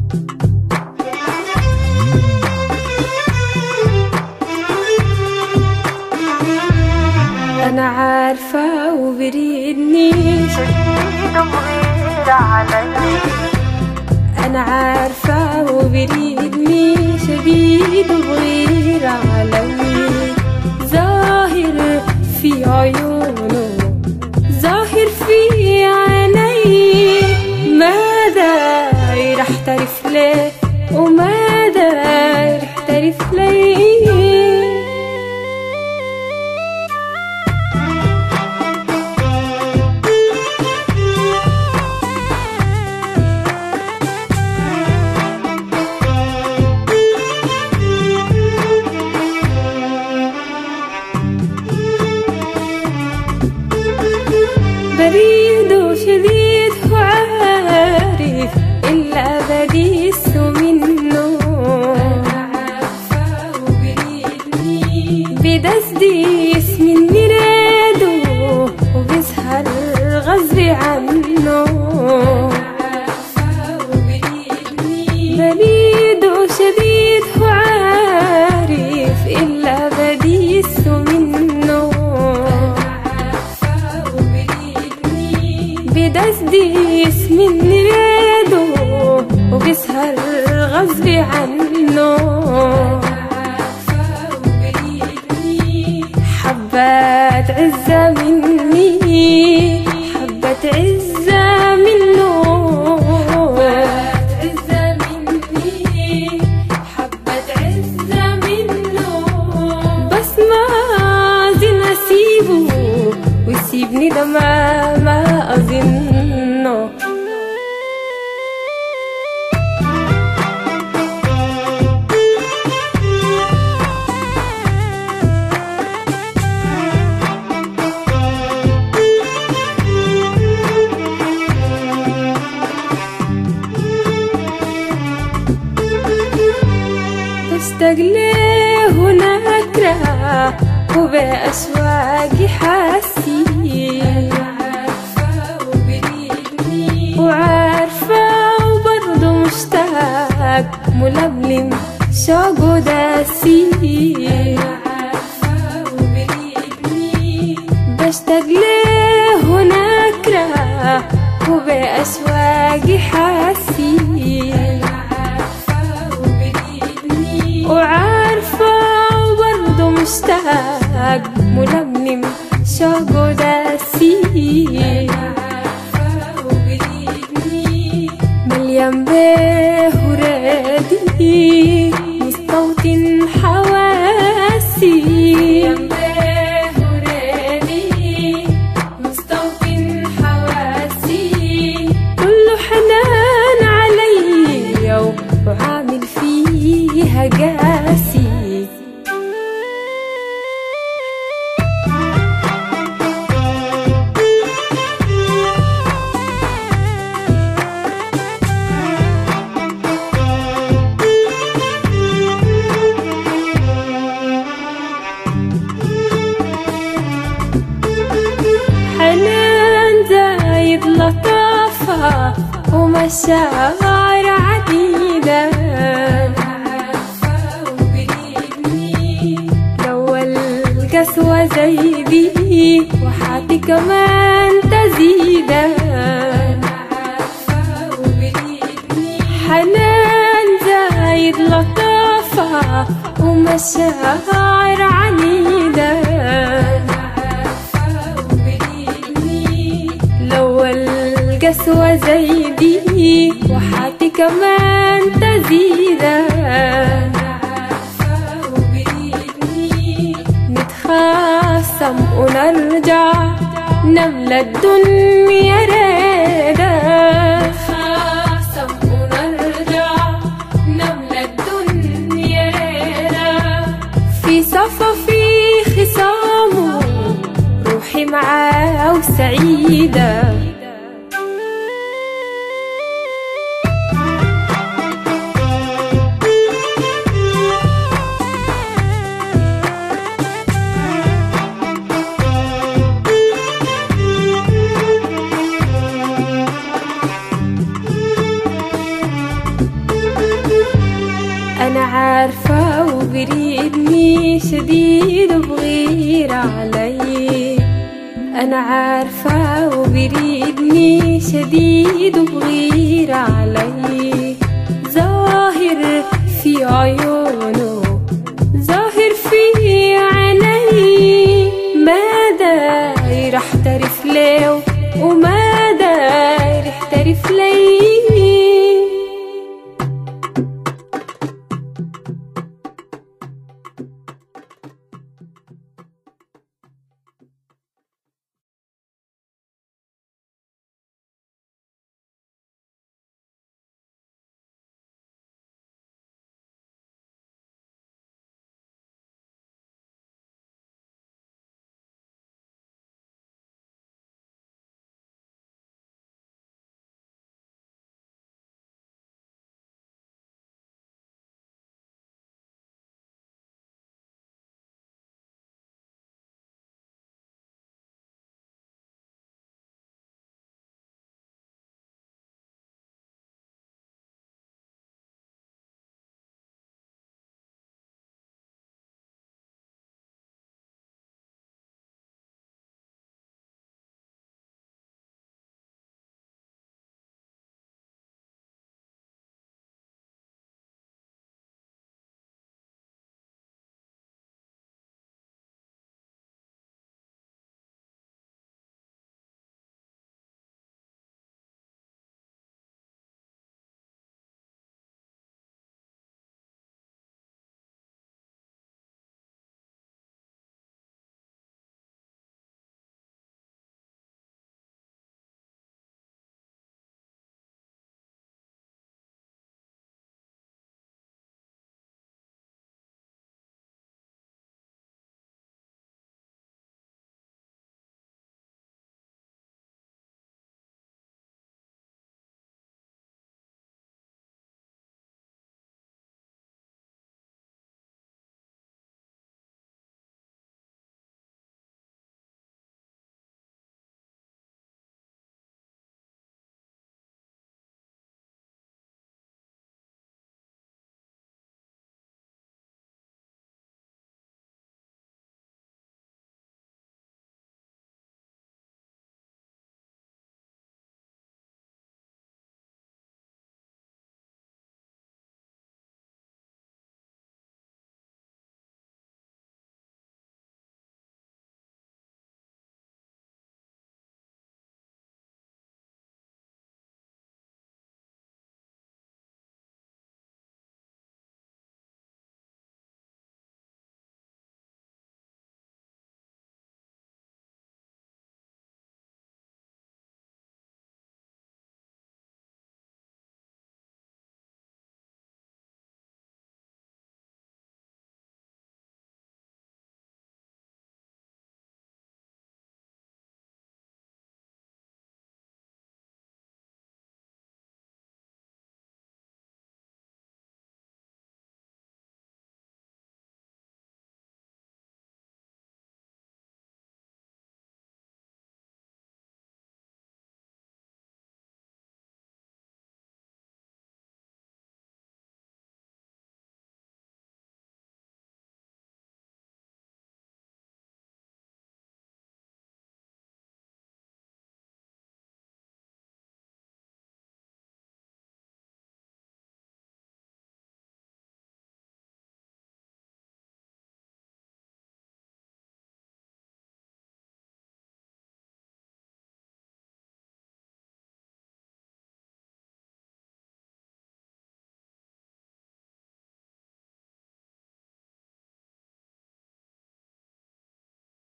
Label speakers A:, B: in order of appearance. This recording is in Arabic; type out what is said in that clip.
A: أنا عارفة وبريدني شديد وغير علي. أنا عارفة وبريدني شديد وغير علي. ظاهر في عيونه ظاهر في عيني. ماذا رح تعرف ليه وماذا رح تعرف ليه. بريد شديد وعارف إلا بديس منه. أنا عارفة وبريدني بدسديس من مراده وبيسهر غصب عنه. أنا عارفة وبريدني بريد شديد وعارف إلا بديس منه. بدسديس من يده وبيسهر غصب عنه. حبات عزة مني حبات عزة منه. حبات عزة مني حبات عزة منه. بس ما زين أسيبه ويسيبني ده ما أظنه. بشتاق ليه ونكره وبأشواقي حاسي. وعارفة وبرضه مشتاق ململم شوق داسي. بشتاق ليه ونكره وبأشواقي حاسي. وعارفة وبرضه مشتاق ململم شوق داسي. مليان بيه ورادي مستوطن حواسي. مليان بيه ورادي مستوطن حواسي. كله حنان علي وعامل فيها قاسي. لطافة ومشاعر عديدة. لو القسوة زي دي وحياتي كمان تزيد. حنان زايد لطافة ومشاعر عنيدة. القسوة زي دي وحياتي كمان تزيد. نتخاصم ونرجع نملى الدنيا ريدة. نتخاصم ونرجع نملى الدنيا ريدة. في صفا في خصامه روحي معاه وسعيدة. أنا عارفة وبريدني شديد وبغير علي، أنا عارفة وبريدني شديد وبغير علي، ظاهر في عيوني